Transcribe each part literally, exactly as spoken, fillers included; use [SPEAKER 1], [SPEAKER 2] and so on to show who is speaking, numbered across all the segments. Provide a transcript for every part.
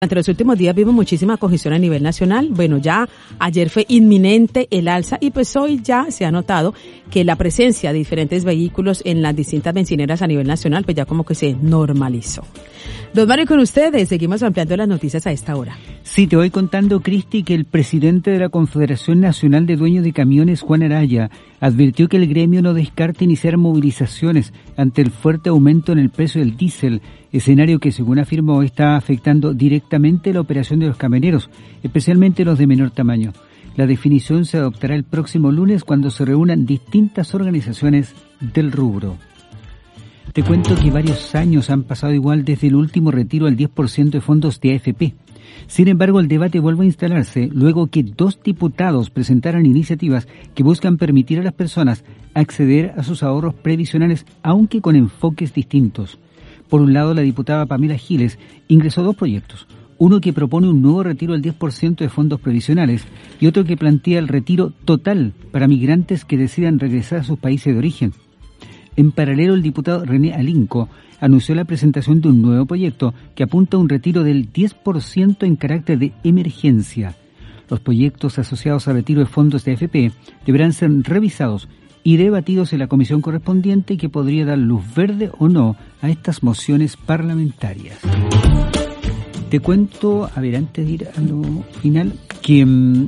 [SPEAKER 1] Durante los últimos días vimos muchísima congestión a nivel nacional. Bueno, ya ayer fue inminente el alza y pues hoy ya se ha notado que la presencia de diferentes vehículos en las distintas bencineras a nivel nacional pues ya como que se normalizó. Don Mario, con ustedes seguimos ampliando las noticias a esta hora.
[SPEAKER 2] Sí, te voy contando, Cristi, que el presidente de la Confederación Nacional de Dueños de Camiones, Juan Araya, advirtió que el gremio no descarta iniciar movilizaciones ante el fuerte aumento en el precio del diésel, escenario que, según afirmó, está afectando directamente la operación de los camioneros, especialmente los de menor tamaño. La definición se adoptará el próximo lunes cuando se reúnan distintas organizaciones del rubro. Te cuento que varios años han pasado igual desde el último retiro al diez por ciento de fondos de A F P. Sin embargo, el debate vuelve a instalarse luego que dos diputados presentaran iniciativas que buscan permitir a las personas acceder a sus ahorros previsionales, aunque con enfoques distintos. Por un lado, la diputada Pamela Giles ingresó dos proyectos, uno que propone un nuevo retiro al diez por ciento de fondos previsionales y otro que plantea el retiro total para migrantes que decidan regresar a sus países de origen. En paralelo, el diputado René Alinco anunció la presentación de un nuevo proyecto que apunta a un retiro del diez por ciento en carácter de emergencia. Los proyectos asociados al retiro de fondos de A F P deberán ser revisados y debatidos en la comisión correspondiente, que podría dar luz verde o no a estas mociones parlamentarias. Te cuento, a ver, antes de ir a lo final, que mmm,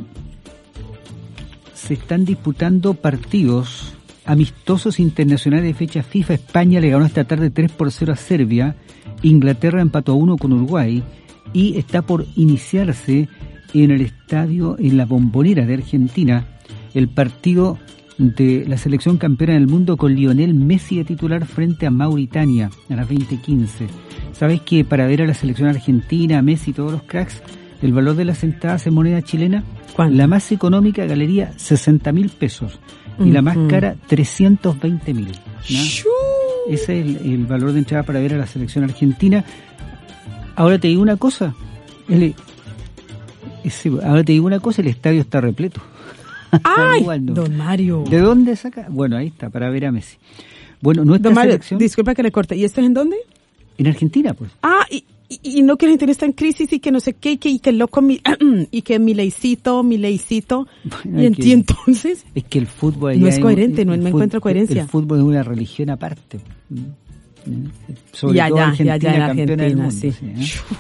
[SPEAKER 2] se están disputando partidos amistosos internacionales de fecha FIFA. España le ganó esta tarde tres por cero a Serbia, Inglaterra empató a uno con Uruguay y está por iniciarse en el estadio, en la Bombonera de Argentina, el partido de la selección campeona del mundo con Lionel Messi de titular frente a Mauritania a las veinte quince. ¿Sabes que para ver a la selección argentina, a Messi y todos los cracks, el valor de las entradas en moneda chilena? ¿Cuánto? La más económica, galería, sesenta mil pesos. Y uh-huh. la más cara, trescientos veinte mil. Ese es el, el valor de entrada para ver a la selección argentina. Ahora te digo una cosa. El, ese, ahora te digo una cosa, el estadio está repleto.
[SPEAKER 1] ¡Ay, igual, no. Don Mario!
[SPEAKER 2] ¿De dónde saca? Bueno, ahí está, para ver a Messi. Bueno, nuestra
[SPEAKER 1] Don Mario,
[SPEAKER 2] selección...
[SPEAKER 1] disculpa que le corte. ¿Y esto es en dónde?
[SPEAKER 2] En Argentina, pues.
[SPEAKER 1] Ah, y, y, y no que la Argentina está en crisis y que no sé qué, y que, y que el loco, mi, y que Mileicito, Mileicito. Bueno, y en ti entonces...
[SPEAKER 2] Es que el fútbol...
[SPEAKER 1] No es coherente, es, no me
[SPEAKER 2] fútbol,
[SPEAKER 1] encuentro coherencia.
[SPEAKER 2] El fútbol es una religión aparte. Sobre
[SPEAKER 1] ya,
[SPEAKER 2] todo
[SPEAKER 1] ya,
[SPEAKER 2] Argentina,
[SPEAKER 1] ya, ya,
[SPEAKER 2] campeona
[SPEAKER 1] Argentina,
[SPEAKER 2] del mundo.
[SPEAKER 1] Sí.
[SPEAKER 2] Sí, ¿eh?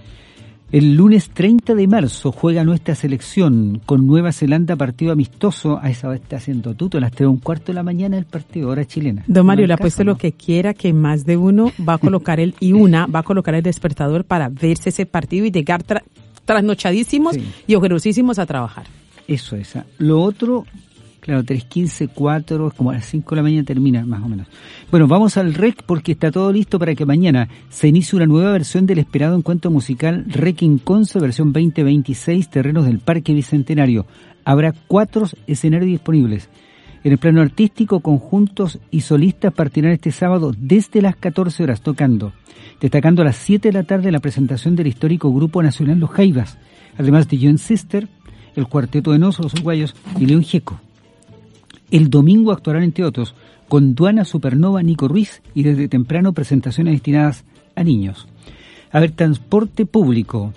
[SPEAKER 2] El lunes treinta de marzo juega nuestra selección con Nueva Zelanda, partido amistoso. A esa hora está haciendo tuto, a las tres y un cuarto de la mañana el partido, hora chilena.
[SPEAKER 1] Don Mario,
[SPEAKER 2] no
[SPEAKER 1] le apuesto
[SPEAKER 2] ¿no?
[SPEAKER 1] lo que quiera, que más de uno va a colocar el, y una va a colocar el despertador para verse ese partido y llegar tra- trasnochadísimos sí. y ojerosísimos a trabajar.
[SPEAKER 2] Eso es. Lo otro, claro, tres quince, cuatro, como a las cinco de la mañana termina, más o menos. Bueno, vamos al R E C porque está todo listo para que mañana se inicie una nueva versión del esperado encuentro musical R E C en Conce, versión veinte veintiséis, terrenos del Parque Bicentenario. Habrá cuatro escenarios disponibles. En el plano artístico, conjuntos y solistas partirán este sábado desde las catorce horas tocando, destacando a las siete de la tarde la presentación del histórico Grupo Nacional Los Jaivas, además de John Sister, el Cuarteto de Nos, los uruguayos, y León Gieco. El domingo actuarán, entre otros, con Duana, Supernova, Nico Ruiz y desde temprano presentaciones destinadas a niños. A ver, transporte público.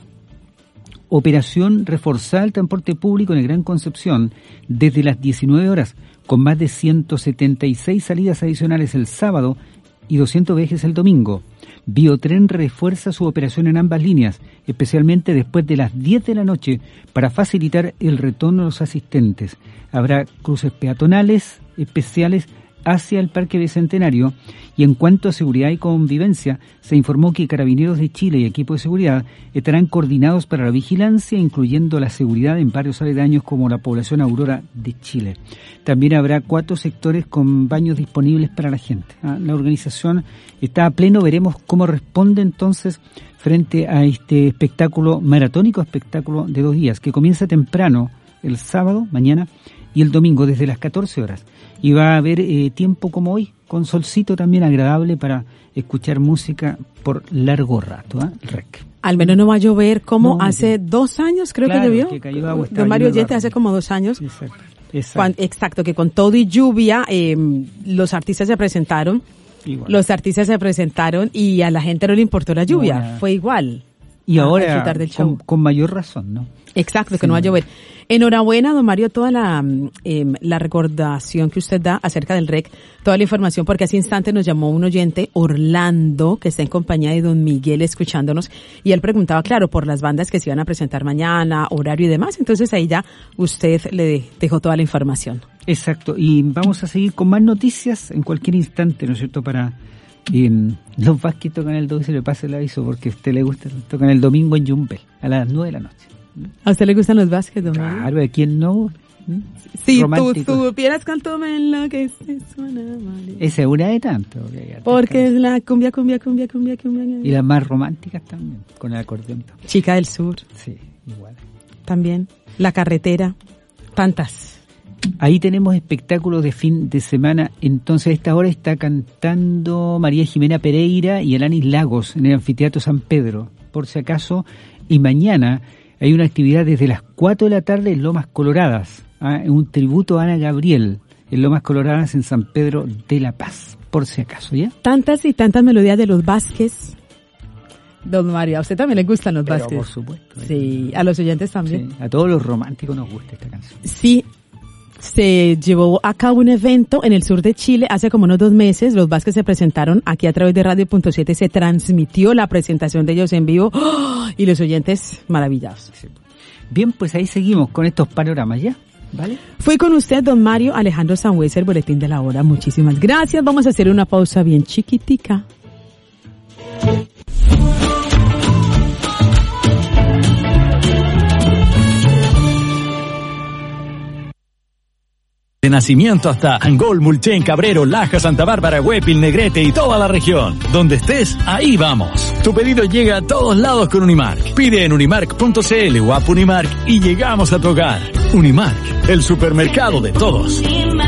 [SPEAKER 2] Operación reforzada el transporte público en el Gran Concepción desde las diecinueve horas, con más de ciento setenta y seis salidas adicionales el sábado y doscientos viajes el domingo. Biotren refuerza su operación en ambas líneas, especialmente después de las diez de la noche, para facilitar el retorno de los asistentes. Habrá cruces peatonales especiales hacia el Parque Bicentenario, y en cuanto a seguridad y convivencia, se informó que Carabineros de Chile y equipo de seguridad estarán coordinados para la vigilancia, incluyendo la seguridad en barrios aledaños como la población Aurora de Chile. También habrá cuatro sectores con baños disponibles para la gente. ¿Ah? La organización está a pleno, veremos cómo responde entonces frente a este espectáculo maratónico, espectáculo de dos días, que comienza temprano el sábado, mañana, y el domingo desde las catorce horas. Y va a haber eh, tiempo como hoy, con solcito también agradable para escuchar música por largo rato, ¿eh? R E C.
[SPEAKER 1] Al menos no va a llover como
[SPEAKER 2] no,
[SPEAKER 1] hace no. dos años, creo
[SPEAKER 2] claro,
[SPEAKER 1] que llovió.
[SPEAKER 2] Que cayó agua,
[SPEAKER 1] Don Mario Oyente, hace como dos años.
[SPEAKER 2] Exacto. Exacto.
[SPEAKER 1] Cuando, exacto, que con todo y lluvia eh, los artistas se presentaron, igual. los artistas se presentaron y a la gente no le importó la lluvia, no, fue igual.
[SPEAKER 2] Y
[SPEAKER 1] a,
[SPEAKER 2] ahora
[SPEAKER 1] a disfrutar del show.
[SPEAKER 2] Con, con mayor razón, ¿no?
[SPEAKER 1] Exacto, que
[SPEAKER 2] Sí.
[SPEAKER 1] no va a llover. Enhorabuena, don Mario, toda la, eh, la recordación que usted da acerca del R E C, toda la información, porque hace instante nos llamó un oyente, Orlando, que está en compañía de don Miguel escuchándonos, y él preguntaba, claro, por las bandas que se iban a presentar mañana, horario y demás, entonces ahí ya usted le dejó toda la información.
[SPEAKER 2] Exacto, y vamos a seguir con más noticias en cualquier instante, ¿no es cierto? Para eh, los Vázquez tocan el domingo, se le pasa el aviso, porque a usted le gusta, tocan el domingo en Yumbel, a las nueve de la noche.
[SPEAKER 1] ¿A usted le gustan los Vázquez, don Mario?
[SPEAKER 2] Claro, ¿a quién no?
[SPEAKER 1] Si tú
[SPEAKER 2] Romántico.
[SPEAKER 1] supieras cuánto me enloquece, suena mal.
[SPEAKER 2] Esa es una de tanto. Okay,
[SPEAKER 1] Porque es la cumbia, cumbia, cumbia, cumbia, cumbia.
[SPEAKER 2] Y las más románticas también, con el acordeón.
[SPEAKER 1] Chica del Sur.
[SPEAKER 2] Sí, igual.
[SPEAKER 1] También. La Carretera. Tantas.
[SPEAKER 2] Ahí tenemos espectáculos de fin de semana. Entonces a esta hora está cantando María Jimena Pereira y Alanis Lagos en el Anfiteatro San Pedro, por si acaso. Y mañana hay una actividad desde las cuatro de la tarde en Lomas Coloradas, ¿ah? Un tributo a Ana Gabriel en Lomas Coloradas en San Pedro de la Paz, por si acaso, ¿ya?
[SPEAKER 1] Tantas y tantas melodías de los Vázquez. Don Mario, a usted también le gustan los
[SPEAKER 2] Pero,
[SPEAKER 1] Vázquez.
[SPEAKER 2] por supuesto.
[SPEAKER 1] Sí, a los oyentes también.
[SPEAKER 2] Sí, a todos los románticos nos gusta esta canción.
[SPEAKER 1] Sí, se llevó a cabo un evento en el sur de Chile hace como unos dos meses. Los Vázquez se presentaron aquí a través de Radio Punto siete. Se transmitió la presentación de ellos en vivo. ¡Oh! Y los oyentes maravillados.
[SPEAKER 2] Sí. Bien, pues ahí seguimos con estos panoramas, ¿ya? ¿Vale?
[SPEAKER 1] Fui con usted, don Mario Alejandro Sangüesa, el boletín de la hora. Muchísimas gracias. Vamos a hacer una pausa bien chiquitica.
[SPEAKER 3] De Nacimiento hasta Angol, Mulchen, Cabrero, Laja, Santa Bárbara, Huépil, Negrete y toda la región. Donde estés, ahí vamos. Tu pedido llega a todos lados con Unimark. Pide en unimark punto c l o app Unimark y llegamos a tu hogar. Unimark, el supermercado de todos.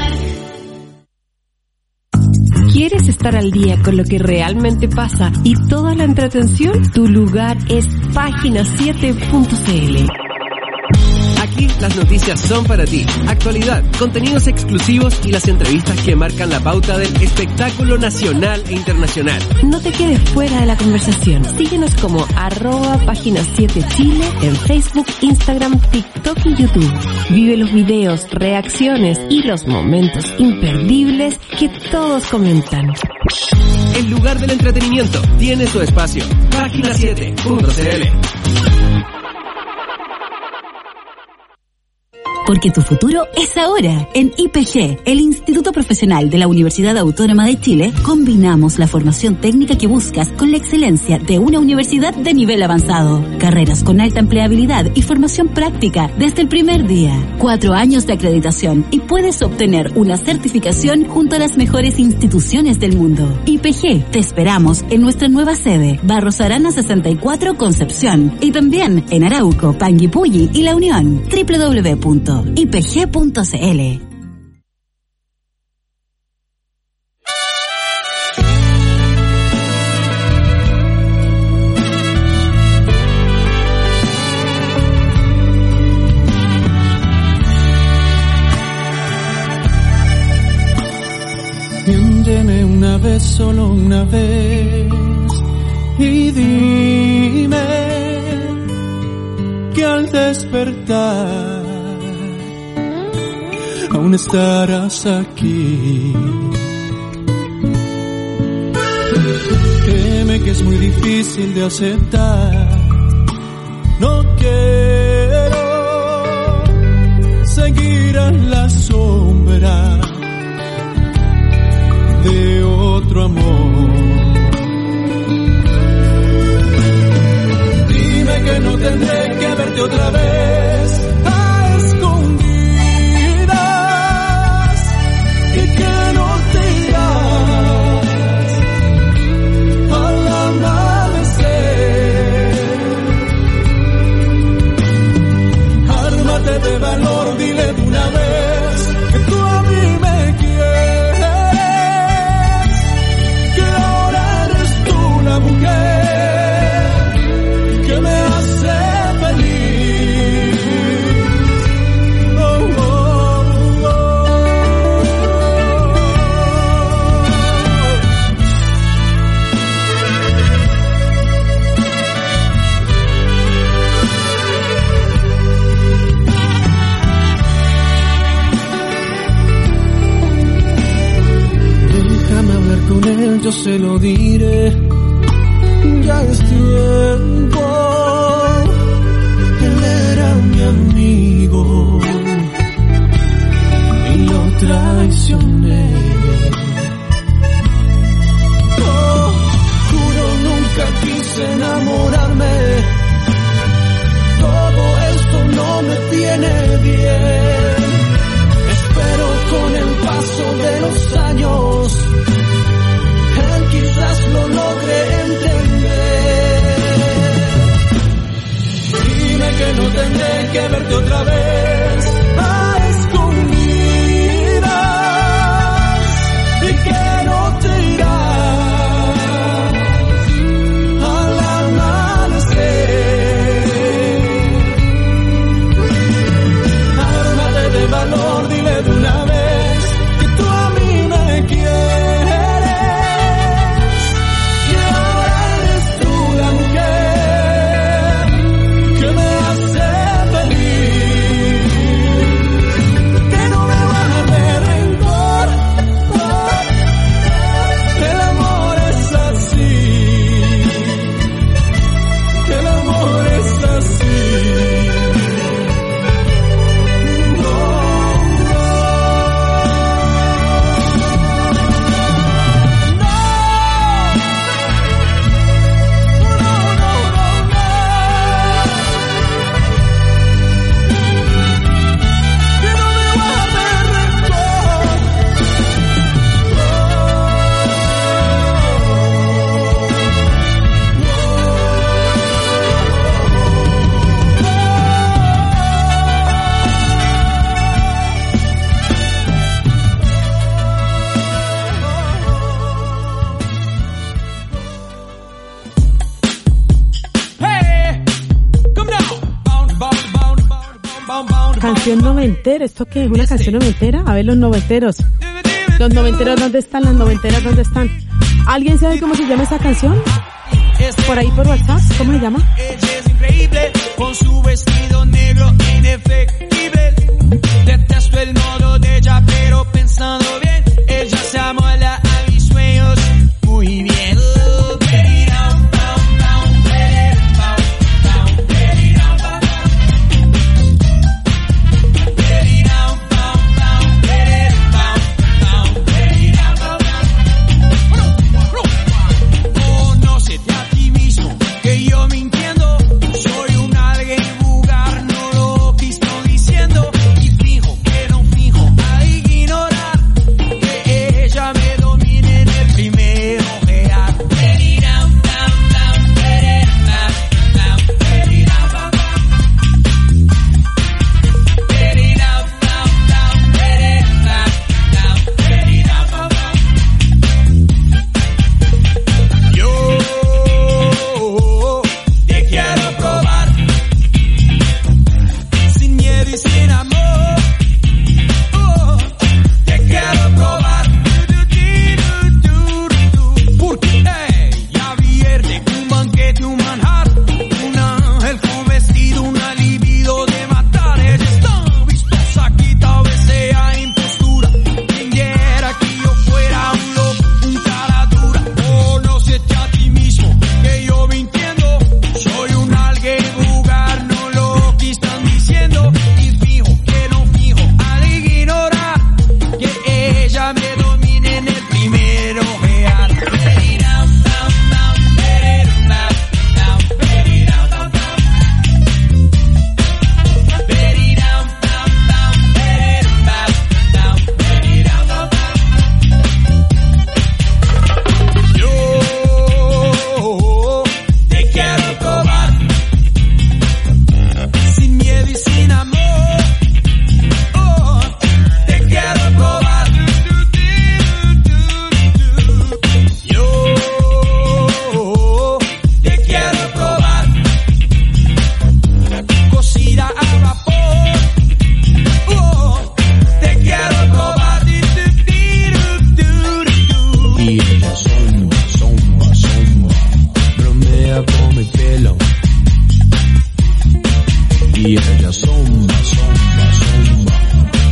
[SPEAKER 4] ¿Quieres estar al día con lo que realmente pasa y toda la entretención? Tu lugar es página siete punto c l.
[SPEAKER 5] Aquí las noticias son para ti. Actualidad, contenidos exclusivos y las entrevistas que marcan la pauta del espectáculo nacional e internacional.
[SPEAKER 4] No te quedes fuera de la conversación. Síguenos como arroba página siete Chile en Facebook, Instagram, TikTok y YouTube. Vive los videos, reacciones y los momentos imperdibles que todos comentan.
[SPEAKER 5] El lugar del entretenimiento tiene su espacio. página siete punto c l.
[SPEAKER 6] Porque tu futuro es ahora. En I P G, el Instituto Profesional de la Universidad Autónoma de Chile, combinamos la formación técnica que buscas con la excelencia de una universidad de nivel avanzado. Carreras con alta empleabilidad y formación práctica desde el primer día. Cuatro años de acreditación y puedes obtener una certificación junto a las mejores instituciones del mundo. I P G, te esperamos en nuestra nueva sede, Barros Arana sesenta y cuatro, Concepción. Y también en Arauco, Panguipulli y La Unión. doble u doble u doble u punto i p g punto c l.
[SPEAKER 7] Miénteme una vez, solo una vez, y dime que al despertar aún estarás aquí. Créeme que es muy difícil de aceptar. No quiero seguir a la sombra de otro amor. Dime que no tendré que verte otra vez a escondidas y que no te irás al amanecer. Ármate de valor, dile de una vez que tú a mí me quieres, que ahora eres tú la mujer que me hace feliz. Oh, oh, oh. se lo diré. Ya es tiempo. Él era mi amigo y lo traicioné. Oh, juro nunca quise enamorarme. Todo esto no me viene bien. Espero con el paso de los años él quizás lo logre entender. Dime que no tendré que verte otra vez a escondidas y que no te irás al amanecer. Ármate de valor, dile de una vez que tú a mí me quieres.
[SPEAKER 1] Canción noventera, ¿esto qué es? ¿Una canción noventera? A ver, los noventeros. Los noventeros, ¿dónde están? Las noventeras, ¿dónde están? ¿Alguien sabe cómo se llama esa canción? Por ahí, por WhatsApp, ¿cómo se llama?
[SPEAKER 8] Ella es increíble, con su vestido negro indefectible. Detesto el modo de ella, pero pensando bien, ella se amola a mis sueños muy bien.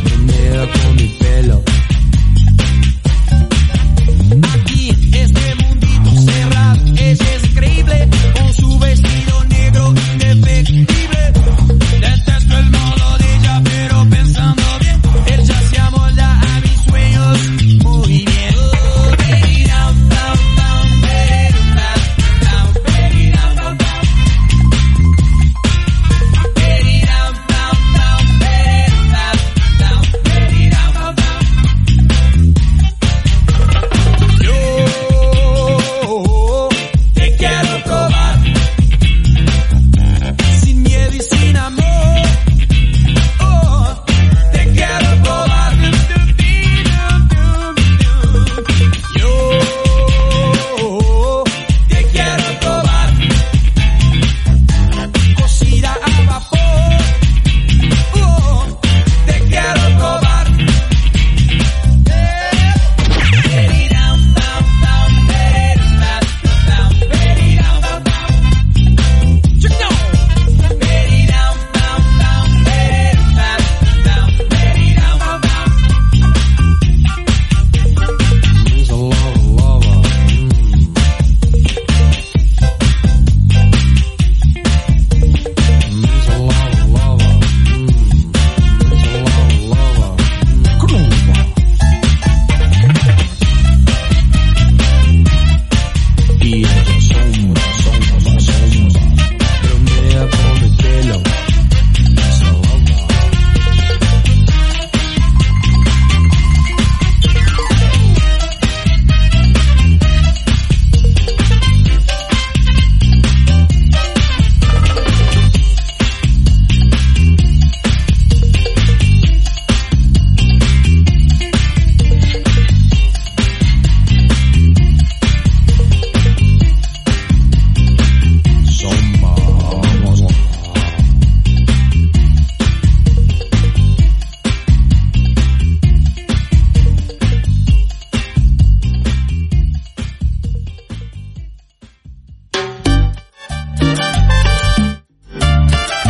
[SPEAKER 8] Aquí este mundo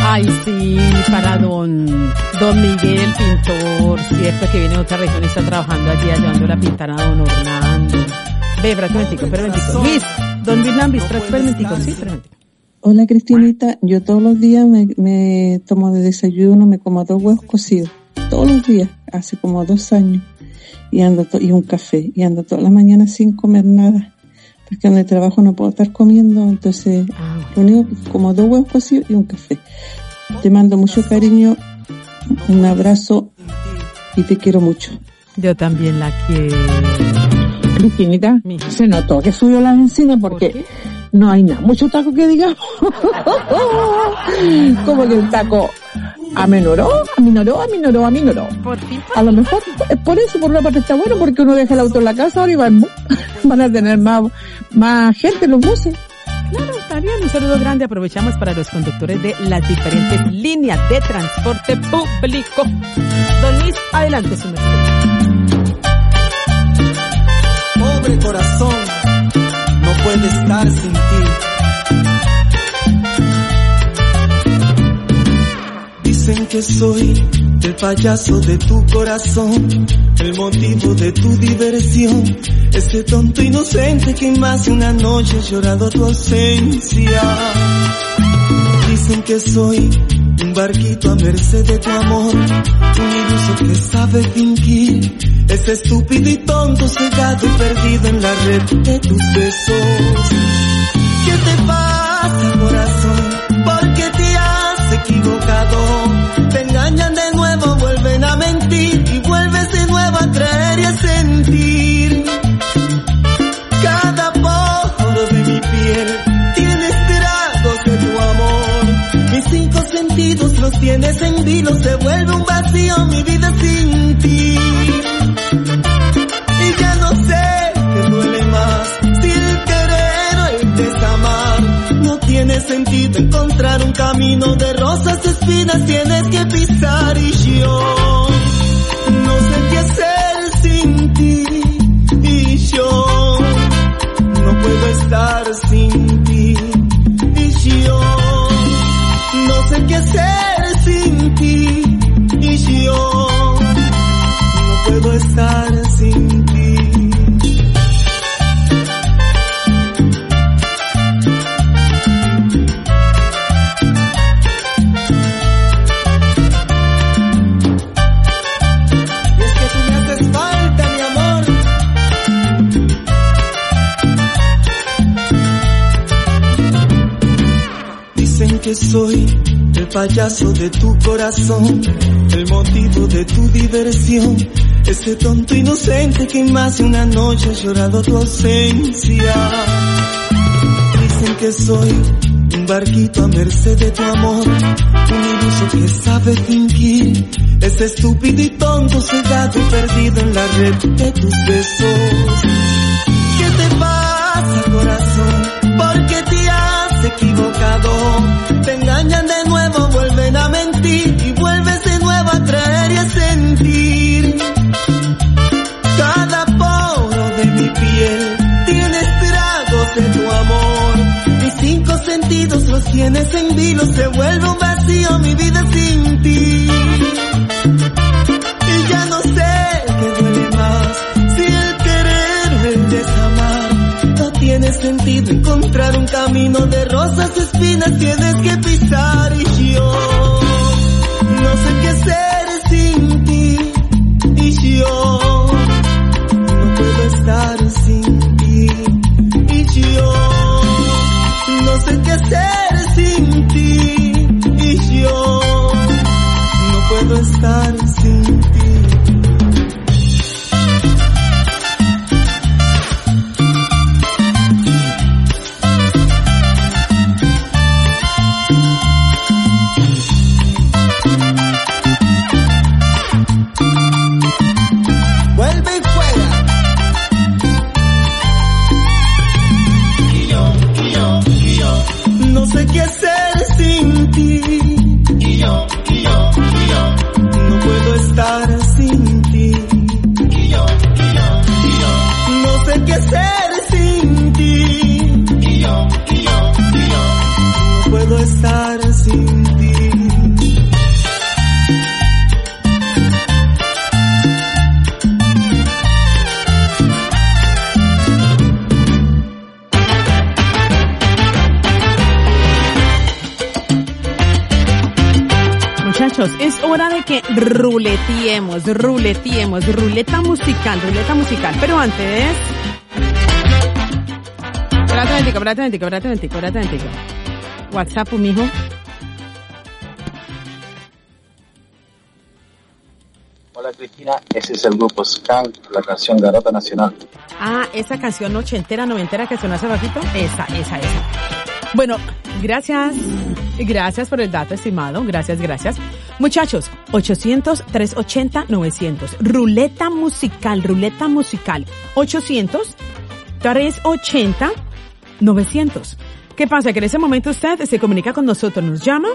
[SPEAKER 1] Ay, sí, para don, don Miguel, pintor, siempre que viene de otra región y está trabajando allí, ayudando a pintar a don Orlando. Ve, espera un momentico, espera un momentico. Luis, don Luis Lambis, espera un momentico, sí, espera un momentico.
[SPEAKER 9] Hola, Cristinita, yo todos los días me, me tomo de desayuno, me como dos huevos cocidos, todos los días, hace como dos años, y ando to- y un café, y ando toda la mañana sin comer nada, porque donde trabajo no puedo estar comiendo, entonces lo único, como dos huevos cocidos y un café. Te mando mucho cariño, un abrazo y te quiero mucho.
[SPEAKER 1] Yo también la quiero.
[SPEAKER 10] Cristinita, se notó que subió las encinas porque ¿por no hay nada, mucho taco que digamos. Como que el taco aminoró, aminoró, aminoró, aminoró.
[SPEAKER 1] Por fin.
[SPEAKER 10] A lo mejor es por eso, por una parte está bueno, porque uno deja el auto en la casa ahora y van, van a tener más, más gente en los buses.
[SPEAKER 1] Claro, está bien. Un saludo grande. Aprovechamos para los conductores de las diferentes líneas de transporte público. Don Luis, adelante, su merced.
[SPEAKER 7] Pobre corazón, no puede estar sin ti. Dicen que soy el payaso de tu corazón, el motivo de tu diversión, ese tonto inocente que más de una noche ha llorado tu ausencia. Dicen que soy un barquito a merced de tu amor, un iluso que sabe fingir, ese estúpido y tonto cegado y perdido en la red de tus besos. ¿Qué te pasa, corazón? ¿Por qué te has equivocado? Te engañan de nuevo, vuelven a mentir y vuelves de nuevo a creer y a sentir. Cada poro de mi piel tiene estragos de tu amor. Mis cinco sentidos los tienes en vilo, se vuelve un vacío mi vida sin ti. Y ya no sé qué duele más, si el querer o el desamar. No tiene sentido encontrar un camino de rosas, espinas tienes que pisar y yo no sé qué hacer sin ti. Y yo no puedo estar sin ti. Y yo no sé qué hacer sin ti. Y yo no puedo estar sin ti. Que soy el payaso de tu corazón, el motivo de tu diversión, ese tonto inocente que más de una noche ha llorado tu ausencia. Dicen que soy un barquito a merced de tu amor, un iluso que sabe fingir, ese estúpido y tonto cegado y perdido en la red de tus besos. ¿Qué te pasa, corazón? ¿Por qué te has equivocado? Te engañan de nuevo, vuelven a mentir y vuelves de nuevo a creer y a sentir. Cada poro de mi piel tiene estragos de tu amor. Mis cinco sentidos los tienes en vilo, se vuelve un vacío mi vida sin ti. Y ya no sé qué duele más, si el querer o el desamar. No tiene sentido encontrar un camino de rosas, espinas tienes que pisar. Y yo no sé qué hacer sin ti. Y yo no puedo estar sin ti. Y yo no sé qué hacer sin ti. Y yo no puedo estar sin ti. No sé qué hacer sin ti. Y yo, y yo, y yo no puedo
[SPEAKER 1] Muchachos, es hora de que ruleteemos, ruleteemos, ruleta musical, ruleta musical. Pero antes... Espérate un momentico, espérate un momentico, espérate un momentico, espérate un momentico. WhatsApp, mijo.
[SPEAKER 11] Hola Cristina, ese es el grupo Skank, la canción Garota Nacional.
[SPEAKER 1] Ah, esa canción ochentera, noventera que sonó hace bajito. Esa, esa, esa. Bueno, gracias, gracias por el dato, estimado. Gracias, gracias. Muchachos, ochocientos, trescientos ochenta, novecientos. Ruleta musical, ruleta musical. ochocientos, trescientos ochenta, novecientos. ¿Qué pasa? Que en ese momento usted se comunica con nosotros, nos llama,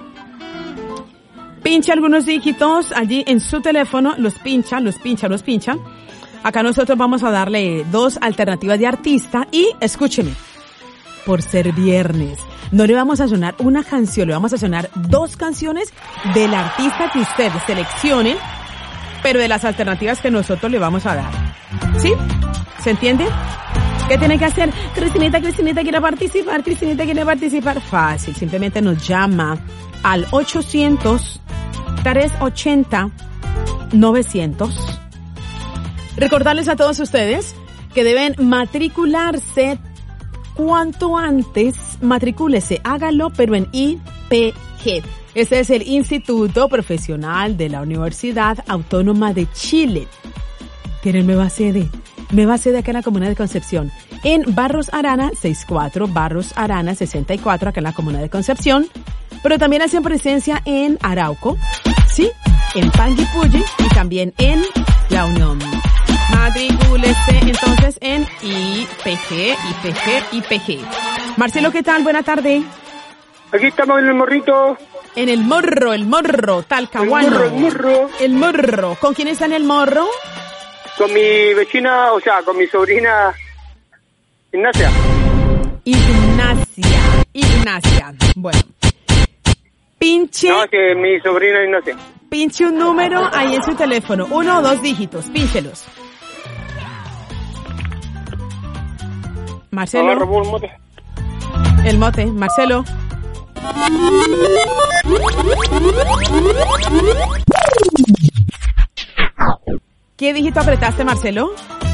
[SPEAKER 1] pincha algunos dígitos allí en su teléfono, los pincha, los pincha, los pincha. Acá nosotros vamos a darle dos alternativas de artista y escúcheme, por ser viernes, no le vamos a sonar una canción, le vamos a sonar dos canciones del artista que usted seleccione, pero de las alternativas que nosotros le vamos a dar. ¿Sí? ¿Se entiende? ¿Qué tiene que hacer? Cristinita, Cristinita quiere participar, Cristinita quiere participar. Fácil, simplemente nos llama al ochocientos, trescientos ochenta, novecientos. Recordarles a todos ustedes que deben matricularse cuanto antes. Matricúlese, hágalo, pero en I P G. Este es el Instituto Profesional de la Universidad Autónoma de Chile. Tiene nueva sede. Nueva sede acá en la Comuna de Concepción. En Barros Arana sesenta y cuatro, Barros Arana sesenta y cuatro, acá en la Comuna de Concepción. Pero también hacen presencia en Arauco, ¿sí? En Panguipulli y también en La Unión. Matricúlese entonces en I P G, I P G, I P G. Marcelo, ¿qué tal? Buena tarde.
[SPEAKER 12] Aquí estamos en el morrito.
[SPEAKER 1] En el morro, el morro, Talcahuano.
[SPEAKER 12] El morro, el morro.
[SPEAKER 1] El morro. ¿Con quién está en el morro?
[SPEAKER 12] Con mi vecina, o sea, con mi sobrina Ignacia.
[SPEAKER 1] Ignacia, Ignacia. Bueno. Pinche.
[SPEAKER 12] No, que mi sobrina Ignacia.
[SPEAKER 1] Pinche un número ahí en su teléfono. Uno o dos dígitos. Pínchelos. Marcelo.
[SPEAKER 12] Agarra por el mote.
[SPEAKER 1] El mote, Marcelo. ¿Qué dígito apretaste, Marcelo?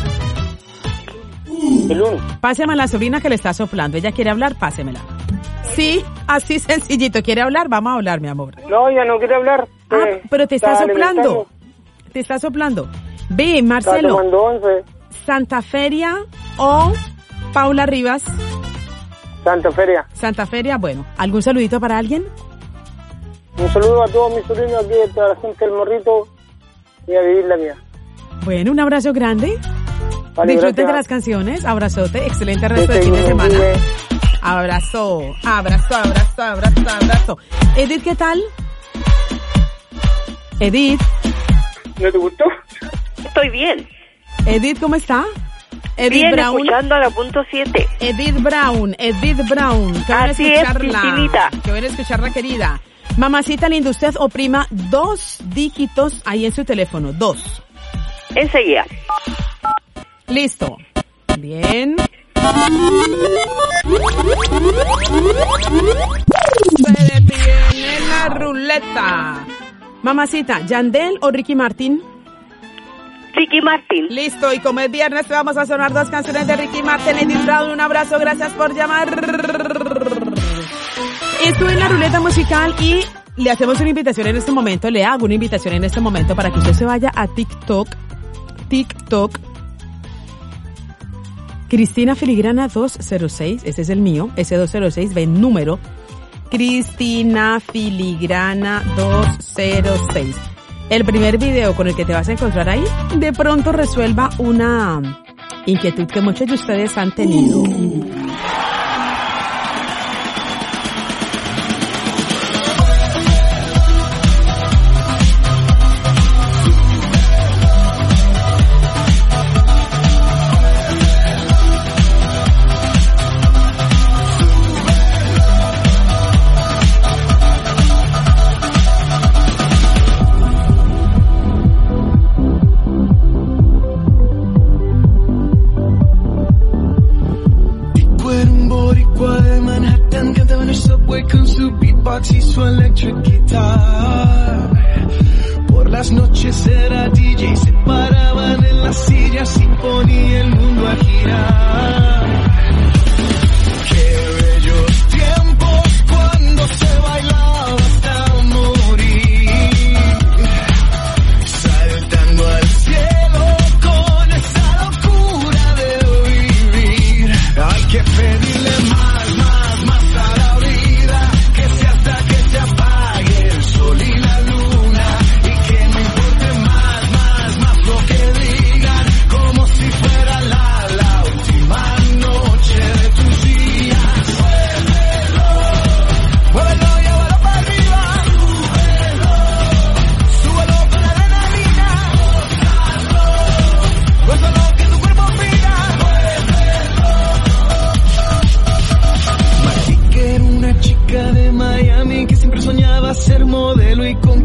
[SPEAKER 12] El uno.
[SPEAKER 1] Páseme a la sobrina que le está soplando. Ella quiere hablar, pásemela. Sí, así sencillito. ¿Quiere hablar? Vamos a hablar, mi amor.
[SPEAKER 12] No, ella no quiere hablar.
[SPEAKER 1] Ah,
[SPEAKER 12] eh,
[SPEAKER 1] pero te está,
[SPEAKER 12] está
[SPEAKER 1] soplando.
[SPEAKER 12] alimentando.
[SPEAKER 1] Te está soplando. Ve, Marcelo.
[SPEAKER 12] Está tomando once.
[SPEAKER 1] Santa Feria o Paula Rivas.
[SPEAKER 12] Santa Feria.
[SPEAKER 1] Santa Feria, bueno. ¿Algún saludito para alguien?
[SPEAKER 12] Un saludo a todos mis sobrinos aquí, a toda la gente del morrito y a vivir la vida.
[SPEAKER 1] Bueno, un abrazo grande.
[SPEAKER 12] Vale,
[SPEAKER 1] disfruten
[SPEAKER 12] gracias.
[SPEAKER 1] de las canciones. Abrazote. Excelente resto de fin de semana. Abrazo, abrazo, abrazo, abrazo, abrazo. Edith, ¿qué tal? Edith.
[SPEAKER 12] ¿No te gustó?
[SPEAKER 13] Estoy bien.
[SPEAKER 1] Edith, ¿cómo está? Edith
[SPEAKER 13] Bien,
[SPEAKER 1] Brown.
[SPEAKER 13] escuchando a la punto siete.
[SPEAKER 1] Edith Brown, Edith Brown. Que van a
[SPEAKER 13] Así es,
[SPEAKER 1] escucharla.
[SPEAKER 13] Cristinita.
[SPEAKER 1] Que van a escucharla, querida. Mamacita linda, usted oprima dos dígitos ahí en su teléfono. Dos.
[SPEAKER 13] Enseguida.
[SPEAKER 1] Listo. Bien. Se detiene la ruleta. Mamacita, ¿Yandel o Ricky Martin?
[SPEAKER 13] Ricky Martin.
[SPEAKER 1] Listo, y como es viernes te vamos a sonar dos canciones de Ricky Martin. Edith Brown, un abrazo, gracias por llamar. Estoy en la ruleta musical y le hacemos una invitación en este momento, le hago una invitación en este momento para que usted se vaya a TikTok, TikTok, Cristina Filigrana dos cero seis, ese es el mío, ese dos cero seis, ve el número, Cristina Filigrana dos cero seis. El primer video con el que te vas a encontrar ahí, de pronto resuelva una inquietud que muchos de ustedes han tenido.
[SPEAKER 7] Con su beatbox y su electric guitar.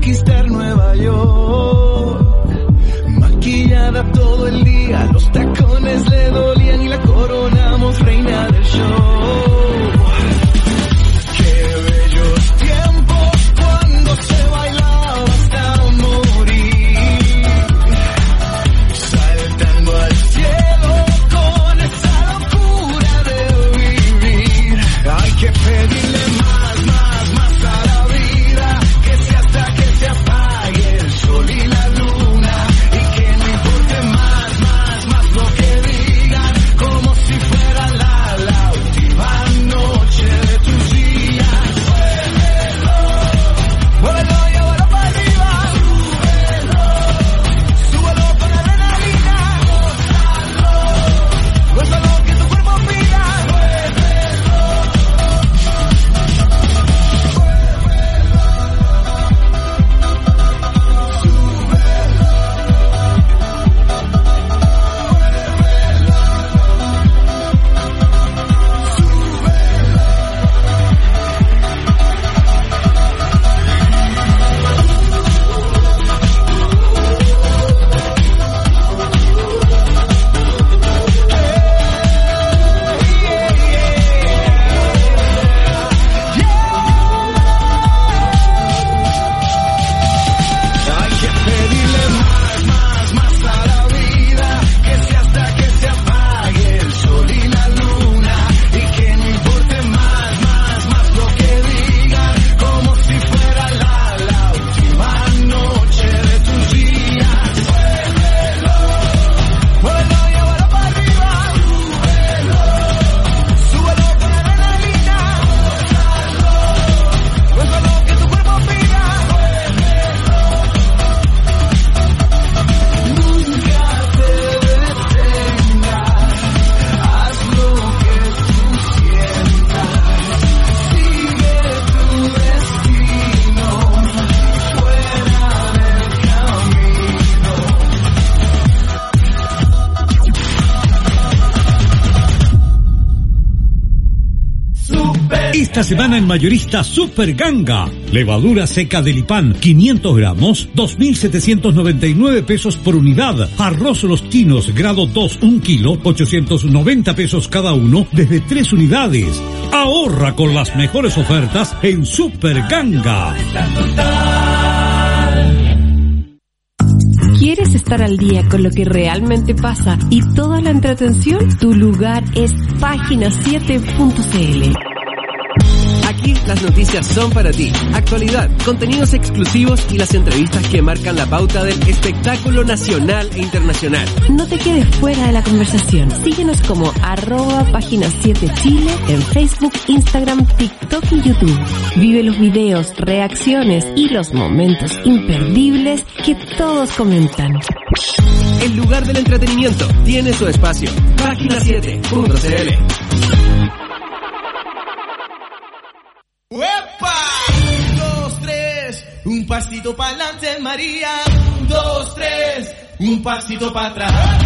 [SPEAKER 7] conquistar Nueva York. Maquillada todo el día, los tacones le dolían y la coronamos reina del show. Qué bellos tiempos cuando se bailaba hasta morir, saltando al cielo con esa locura de vivir. Hay que pedirle más, más, más a la vida, que sea hasta que se apague el sol y la luna, y que no importe más, más, más lo que digan, como si fuera la, la última noche de tus días. Muévelo, muévelo y ahora para arriba, súbelo, súbelo con adrenalina, gózalo, gózalo que tu cuerpo pida. Hay que pedirle más, más, más a la vida, que sea hasta que se apague el sol y la luna, y que no importe más, más, más lo que digan, como si fuera la, la última noche de tus días. Muévelo, muévelo y ahora para arriba, súbelo, súbelo con adrenalina, gózalo, gózalo que tu cuerpo pida. Nunca te detengas, haz lo que tú sientas, sigue tu destino, fuera del camino.
[SPEAKER 14] Esta semana en Mayorista Super Ganga. Levadura seca de Lipán, quinientos gramos, dos mil setecientos noventa y nueve pesos por unidad. Arroz Los Chinos, grado dos, un kilo, ochocientos noventa pesos cada uno, desde tres unidades. Ahorra con las mejores ofertas en Super Ganga.
[SPEAKER 4] ¿Quieres estar al día con lo que realmente pasa y toda la entretención? Tu lugar es página siete punto c l.
[SPEAKER 5] Aquí las noticias son para ti. Actualidad, contenidos exclusivos y las entrevistas que marcan la pauta del espectáculo nacional e internacional.
[SPEAKER 4] No te quedes fuera de la conversación. Síguenos como arroba página siete Chile en Facebook, Instagram, TikTok y YouTube. Vive los videos, reacciones y los momentos imperdibles que todos comentan.
[SPEAKER 5] El lugar del entretenimiento tiene su espacio. página siete punto c l.
[SPEAKER 7] ¡Uepa! Un, dos, tres, un pasito para adelante, María. Un, dos, tres, un pasito para atrás.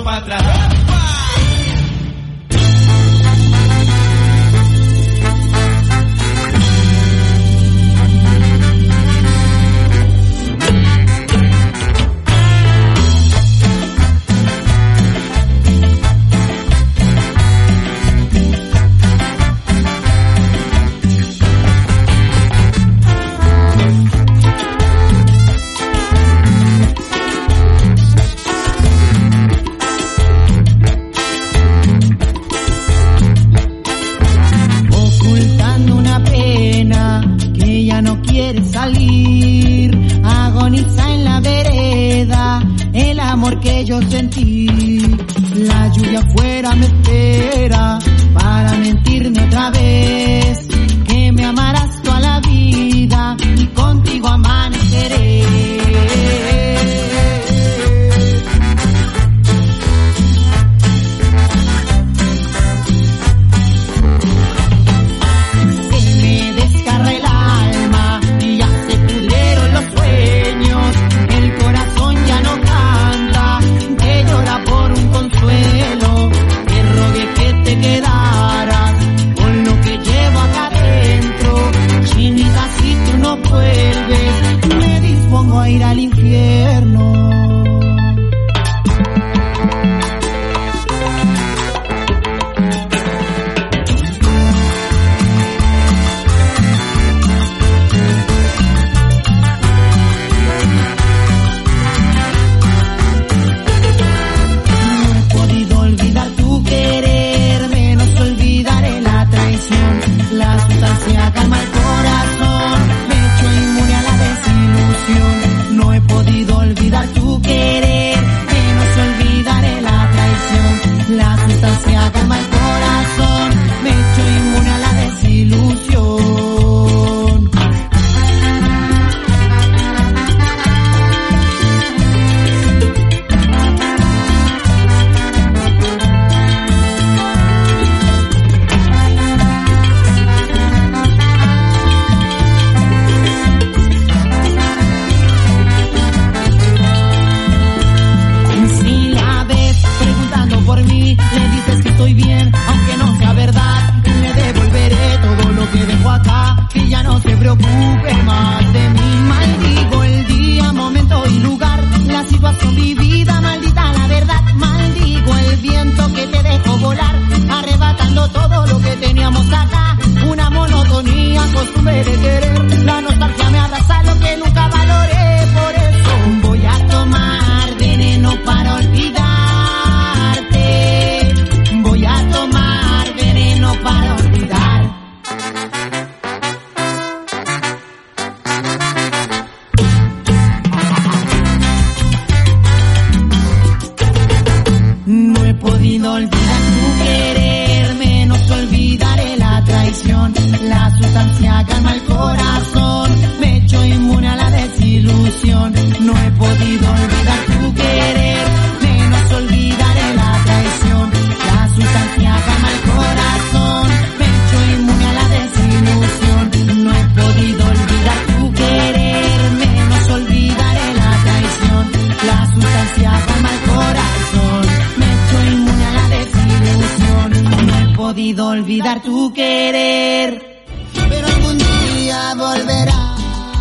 [SPEAKER 8] echando para atrás.
[SPEAKER 15] Que yo sentí, la lluvia afuera me espera para mentirme otra vez, que me amarás toda la vida y contigo amaneceré. Se me descarga el alma y ya se pudrieron los sueños, el corazón ya no canta, que llora por un consuelo, te rogué que te quedaras con lo que llevo acá adentro. Chinita, si tú no vuelves, me dispongo a ir al infierno. Olvidar tu querer, pero algún día volverá.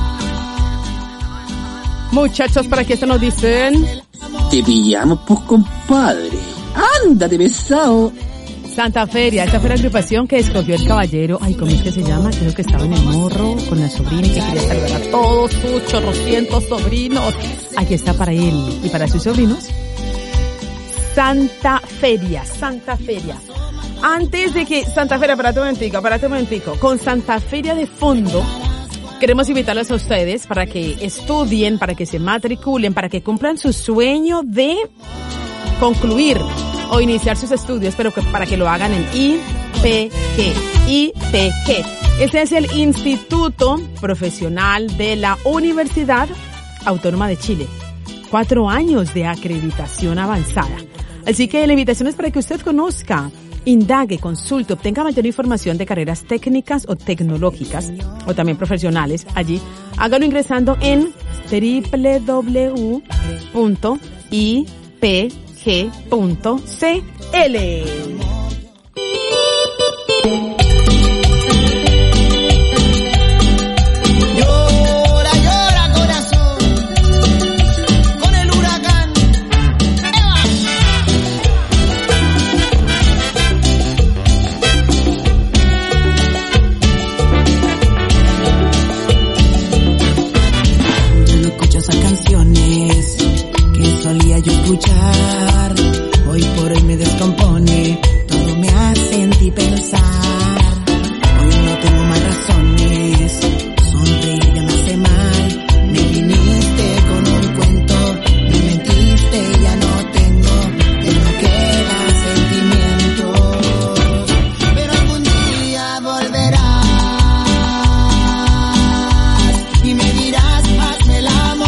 [SPEAKER 1] Muchachos, ¿para qué se nos dicen?
[SPEAKER 16] Te pillamos, pues, compadre. Ándate, pesado.
[SPEAKER 1] Santa Feria, esta fue la agrupación que escogió el caballero. Ay, ¿cómo es que se llama? Creo que estaba en el morro con la sobrina y que quería saludar a todos sus chorrocientos sobrinos. Aquí está para él y para sus sobrinos. Santa Feria, Santa Feria. Antes de que Santa Feria, parate un momentico, parate un momentico. Con Santa Feria de fondo, queremos invitarlos a ustedes para que estudien, para que se matriculen, para que cumplan su sueño de concluir o iniciar sus estudios, pero que, para que lo hagan en I P G. I P G. Este es el Instituto Profesional de la Universidad Autónoma de Chile. Cuatro años de acreditación avanzada. Así que la invitación es para que usted conozca, indague, consulte, obtenga mayor información de carreras técnicas o tecnológicas o también profesionales. Allí, hágalo ingresando en doble u doble u doble u punto i p g punto c l.
[SPEAKER 17] Solía yo escuchar, hoy por hoy me descompone, todo me hace en ti pensar. Hoy no tengo más razones, sonreír ya me hace mal. Me viniste con un cuento, me mentiste, ya no tengo, ya no queda sentimientos. Pero algún día volverás y me dirás, hazme el amor.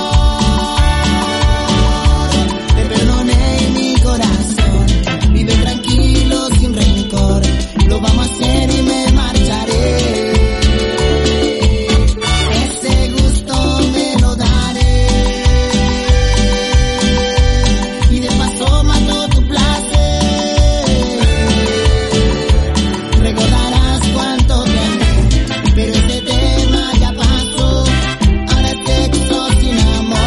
[SPEAKER 17] Lo vamos a hacer y me marcharé. Ese gusto me lo daré. Y de paso mato tu placer. Recordarás cuánto te amé, pero ese tema ya pasó. Ahora es sexo sin amor.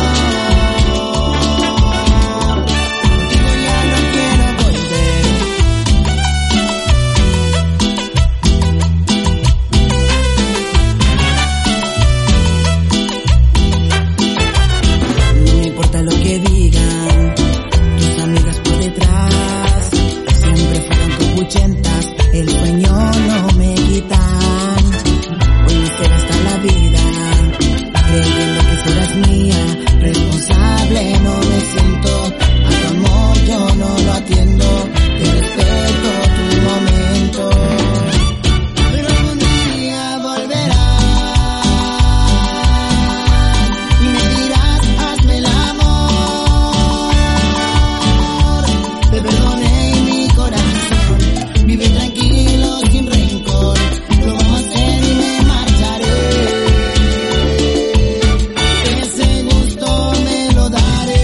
[SPEAKER 17] Contigo ya no quiero volver. Lo que digan tus amigas por detrás, siempre fueron copuchentas, el sueño no me quitan. Hoy me se gasta la vida creyendo que serás mía, responsable no me siento, a tu amor yo no lo atiendo, te respeto tu momento. Pero algún día volverás y me dirás, hazme el amor. Te perdoné y mi corazón vive tranquilo sin rencor. Lo vamos a hacer y me marcharé. Ese gusto me lo daré.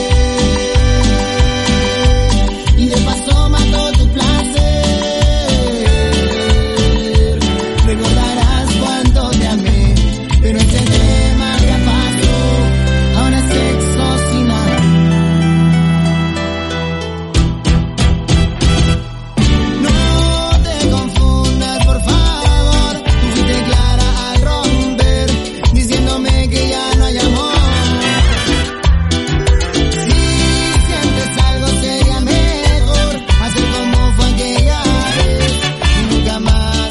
[SPEAKER 17] Y de paso mato tu placer. Recordarás cuánto te amé, pero ese tema ya pasó. Ahora es sexo sin amor. No te confundas, por favor. Tú fuiste clara al romper, diciéndome que ya no hay amor. Si sientes algo sería mejor hacer como fue aquella vez y nunca más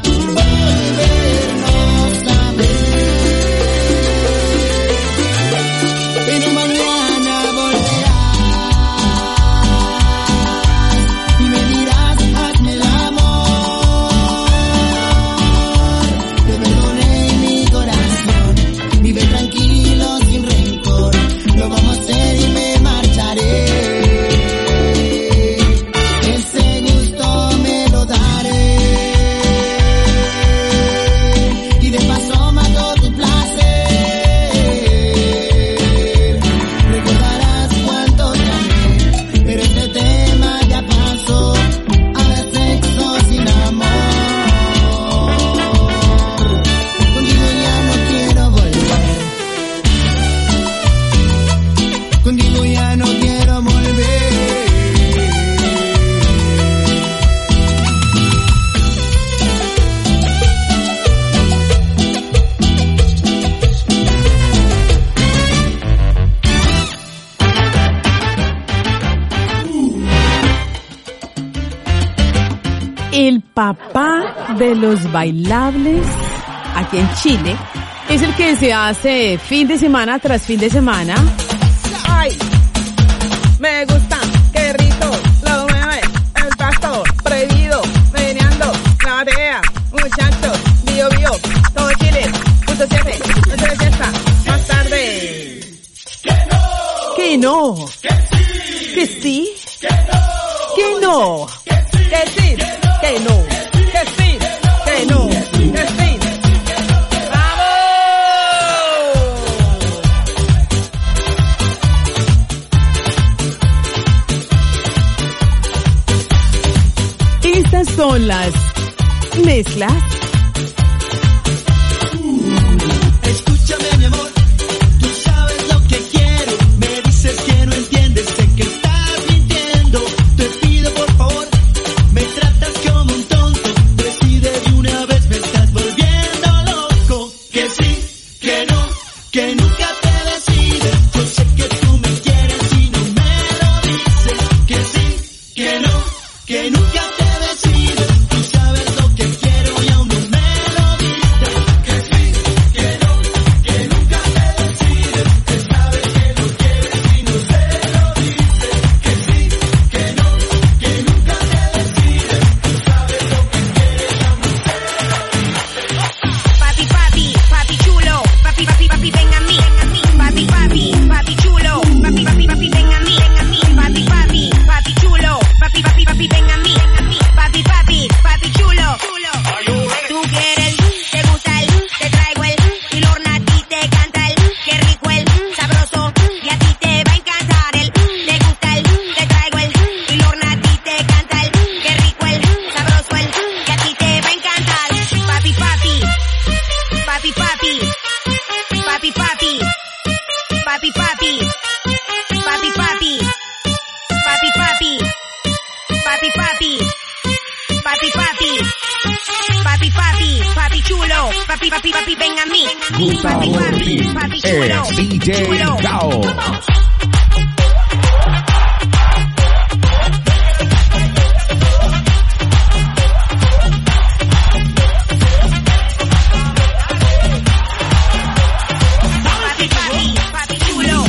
[SPEAKER 17] volvernos a ver. Pero mañana volverás y me dirás, hazme el amor. Te perdoné y mi corazón vive tranquilo sin rencor. Lo vamos a hacer y me marcharé. Ese gusto me lo daré. Y de paso mato tu placer. Recordarás cuánto te amé, pero este tema ya pasó. Ahora es sexo sin amor. Contigo ya no quiero volver. Contigo ya no quiero volver.
[SPEAKER 1] El papá de los bailables aquí en Chile es el que se hace fin de semana tras fin de semana.
[SPEAKER 10] Ay, me gusta, qué rico, lo mueve el pasto, prohibido, meneando, la batea, muchachos, bio bio, todo Chile, punto siete, noche de fiesta, más tarde.
[SPEAKER 1] Que no, que sí, que no,
[SPEAKER 10] Que sí, que no, que sí, que no, que sí.
[SPEAKER 1] con las mezclas.
[SPEAKER 7] Escúchame, mi amor, tú sabes lo que quiero. Me dices que no entiendes, sé que estás mintiendo. Te pido por favor, me tratas como un tonto. Decide de una vez, me estás volviendo loco. Que sí, que no, que nunca te decides. Yo sé que tú me quieres y no me lo dices. Que sí, que no, que nunca te decides. Tú sabes lo que quiero y aún no me lo dices. Que sí, que no, que nunca te decides. Que sabes que lo quieres y no se lo dices. Que sí, que no, que nunca te decides. Tú sabes lo que quieres y aún no se lo dices.
[SPEAKER 18] Papi, papi, papi chulo, papi, papi, papi, ven a mí, papi, papi, papi chulo, papi, papi, papi, ven a mí, papi, papi, papi chulo, papi, papi, papi, ven a mí, papi, papi, papi chulo. Tú quieres, te gusta el, te traigo el, y Lorna a ti te canta el, qué rico el, sabroso, y a ti te va a encantar el, te gusta el, te traigo el, y Lorna a ti te canta el, qué rico el, sabroso el, y a ti te va a encantar. Papi, papi, papi, papi, papi, papi, papi, papi, papi, papi, papi, papi, papi, papi, papi, papi, papi, papi, papi chulo, papi, papi, papi, ven a mí, papi, papi, papi chulo,
[SPEAKER 19] es D J
[SPEAKER 18] chulo.
[SPEAKER 19] Gao.
[SPEAKER 18] Papi, papi, papi chulo.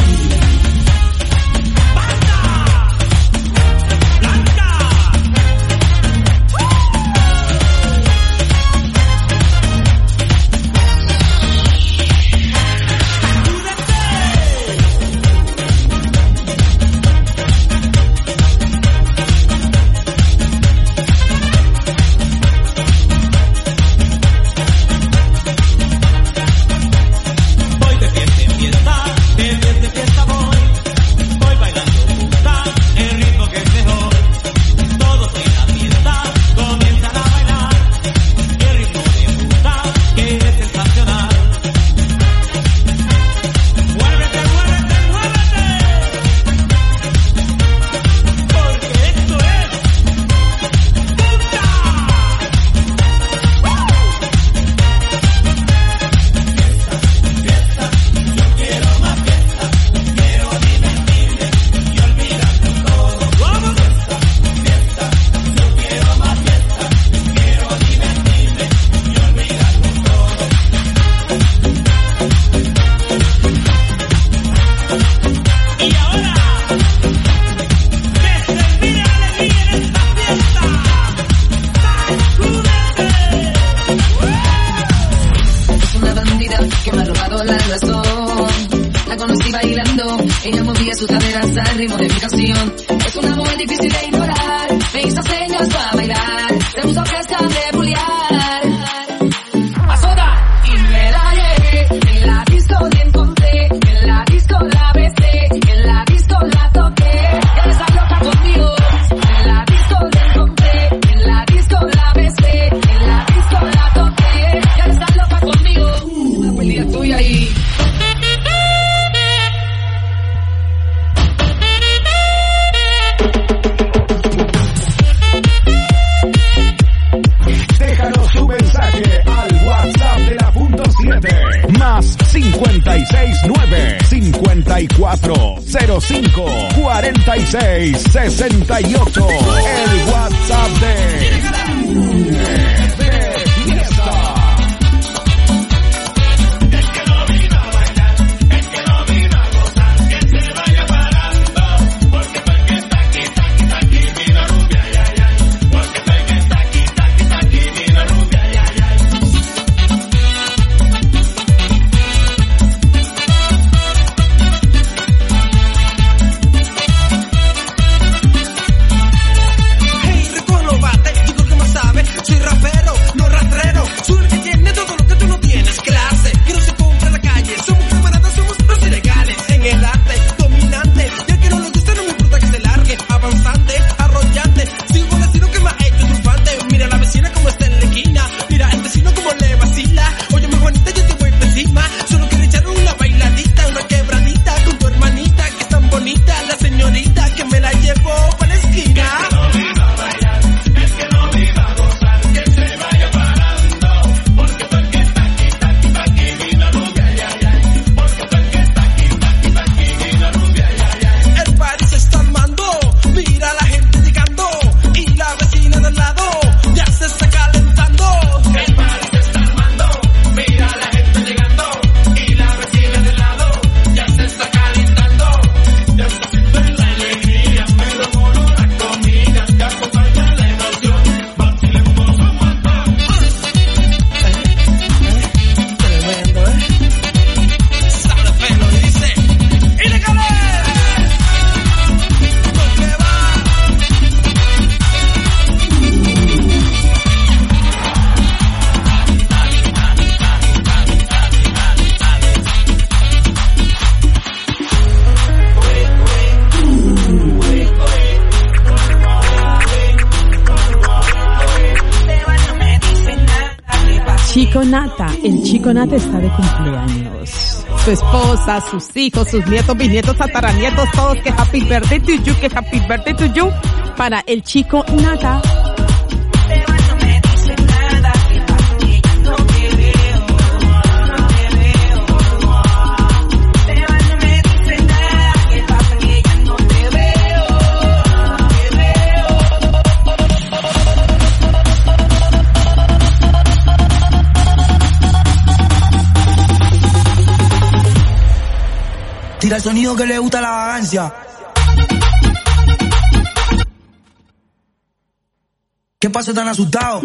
[SPEAKER 7] Voy de fiesta en fiesta, de fiesta en fiesta voy. Voy bailando punta, el ritmo que es mejor. Todos en la fiesta comienzan a bailar. El ritmo de punta que es sensacional. Muévete, muévete, muévete. Porque esto es punta. Yo quiero más fiesta, quiero divertirme y olvidarme todo. Vamos. Fiesta, yo quiero más fiesta, quiero divertirme y olvidarme todo. Y ahora, que se mire la alegría en esta fiesta.
[SPEAKER 20] Es una bandida que me ha robado la razón. La conocí bailando, ella movía sus caderas al ritmo de mi canción. Es una mujer difícil de ignorar, me hizo señas para bailar, se puso fresca de bullear. A soda y me la llevé, en la disco la encontré, en la disco la besé, en la disco la toqué, ya está loca conmigo. En la disco la encontré, en la disco la besé, en la disco la toqué, ya está loca conmigo. Una pelea tuya ahí.
[SPEAKER 19] Déjanos tu mensaje al WhatsApp de la punto siete más cincuenta y seis nueve cincuenta y cuatro cero cinco cuarenta y seis sesenta y ocho. El WhatsApp de de fiesta.
[SPEAKER 7] Hey, recoge los bates, digo que más sabe, soy rapero.
[SPEAKER 1] Nata, el chico Nata está de cumpleaños. Su esposa, sus hijos, sus nietos, bisnietos, tataranietos, todos que happy birthday to you, que happy birthday to you para el chico Nata.
[SPEAKER 21] Tira el sonido que le gusta la vagancia. ¿Qué pasa tan asustado?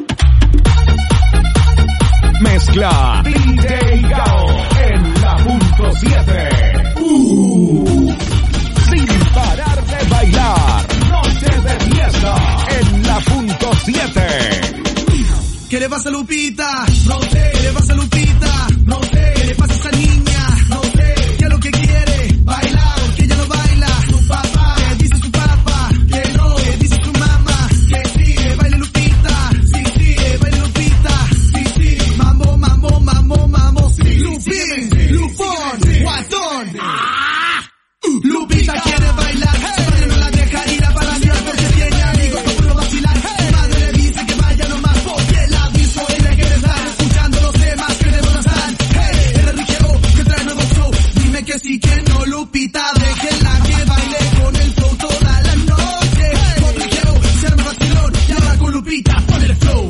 [SPEAKER 19] Mezcla D J Gao en la punto siete. Uh, sin parar de bailar. Noche de fiesta en la punto siete.
[SPEAKER 22] ¿Qué le pasa a Lupita? No sé. ¿Qué le pasa a Lupita? No sé. ¿Qué le pasa a esa niña? No sé. ¿Qué es lo que quiere? Bailar. ¿Por qué ella no baila? Su papá. ¿Qué dice su papá? Que no. ¿Qué dice su mamá? Que sí. Que baile Lupita. Sí, sí. Que baile Lupita. Sí, sí. Mambo, mambo, mambo, mambo. Sí. Lupín. Lupón. Guatón. Ah. Lupita quiere bailar. Su madre no la deja ir a palaciar porque tiene amigos para puro vacilar. Su madre le dice que vaya nomás porque la aviso ella quiere dar. Escuchando los temas que de moda están. Hey, el Enriqueo que trae nuevo show. Dime que sí, que no, Lupita. Déjenla que baile con el flow toda la noche. Hey, con Enriqueo se arma vacilón. Y ahora con Lupita pon el flow.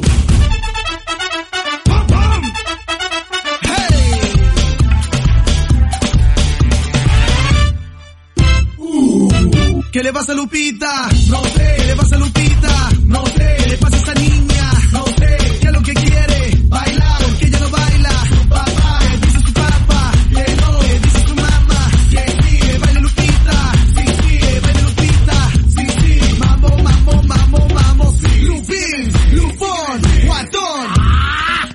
[SPEAKER 22] ¡Pum, pum! ¡Hey! Uh, ¿qué le pasa a Lupita? No sé. ¿Qué le pasa a Lupita? No sé. ¿Qué le pasa a esa niña? No sé. ¿Qué es lo que quiere? Bailar. ¿Por qué ella no baila? Su papá. ¿Qué dice su papá? Que no. ¿Qué dice su mamá? Que sí. Que baile Lupita. Sí, sí. Que baile Lupita. Sí, sí. Mambo, mambo, mambo, mambo. Sí. Lupín. Lupón. Guatón. Ah.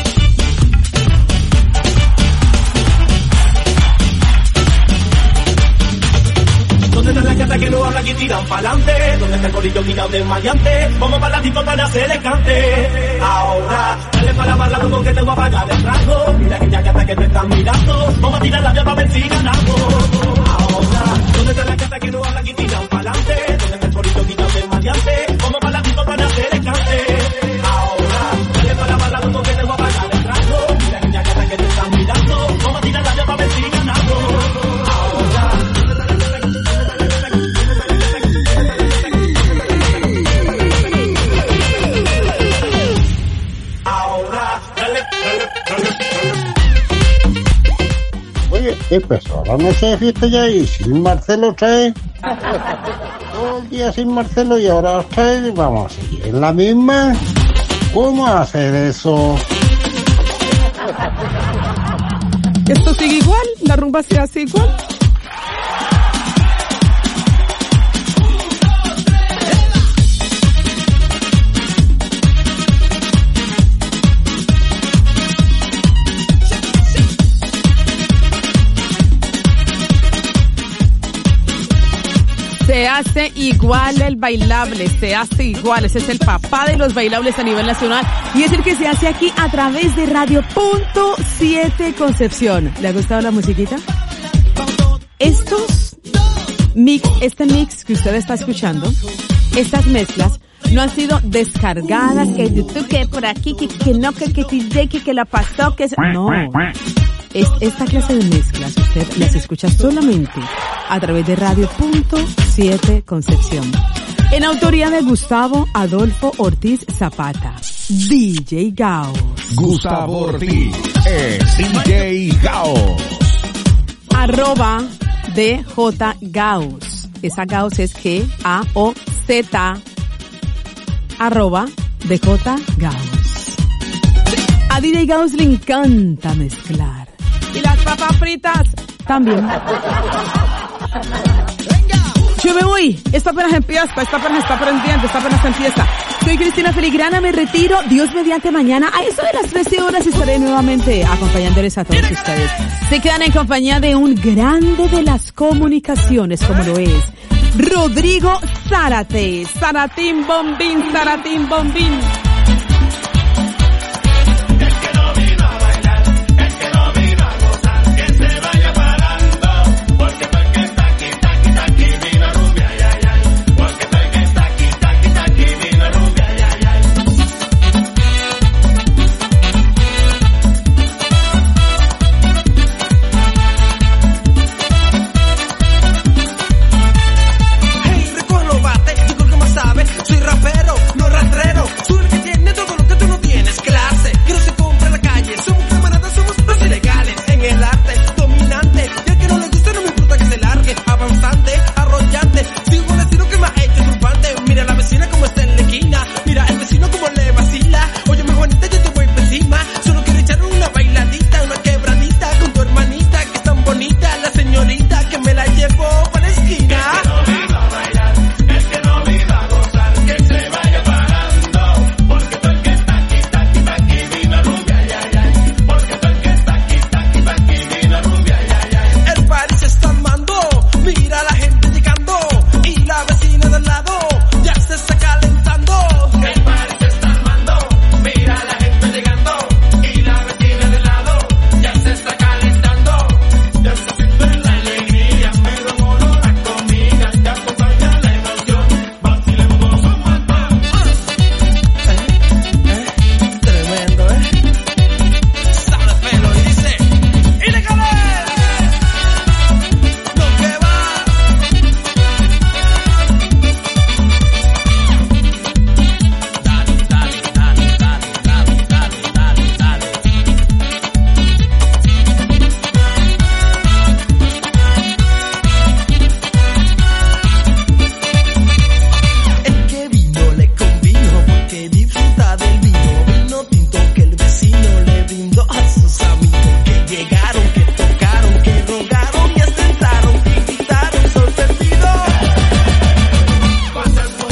[SPEAKER 23] ¿Dónde está la gata que no habla, que tiran pa'lante? ¿Dónde está el corillo quitado de maleante? Vamos para la disco para hacer el cante. Ahora, dale para la barra como que te voy a pagar el rango. Mira aquella gata que te están mirando. Vamos a tirar la vía para ver si ganamos. Ahora, ¿dónde está la gata que no habla, que tiran pa'lante? ¿Dónde está el corillo quitado de maleante? Vamos para la disco para hacer el cante. Ahora, dale para la barra como que te voy a pagar el rango. Mira aquella gata que te están mirando. Vamos a tirar la vía para ver si ganamos.
[SPEAKER 24] Oye, ¿qué pasó? La noche de fiesta ya y sin Marcelo trae. Todo el día sin Marcelo y ahora trae. Vamos a seguir en la misma. ¿Cómo hacer eso?
[SPEAKER 1] ¿Esto sigue igual? ¿La rumba se hace igual? Se hace igual el bailable, se hace igual, ese es el papá de los bailables a nivel nacional y es el que se hace aquí a través de Radio Punto siete Concepción. ¿Le ha gustado la musiquita? Estos mix, este mix que usted está escuchando, estas mezclas no han sido descargadas, que YouTube, que por aquí, que, que no, que que que, que, que la pasó, que no. Es, esta clase de mezclas usted las escucha solamente a través de Radio Punto siete Concepción. En autoría de Gustavo Adolfo Ortiz Zapata. D J Gao.
[SPEAKER 19] Gustavo Ortiz es D J Gao.
[SPEAKER 1] Arroba D J Gaos. Esa Gaos es G A O Z. Arroba D J Gaos. A D J Gaos le encanta mezclar. Y las papas fritas también. Yo me voy. Esto apenas empieza, esto apenas está aprendiendo, esto apenas empieza. Soy Cristina Filigrana, me retiro. Dios mediante mañana a eso de las trece horas estaré nuevamente acompañándoles a todos ustedes. Se quedan en compañía de un grande de las comunicaciones como lo es Rodrigo Zárate. Zaratín Bombín, Zaratín Bombín.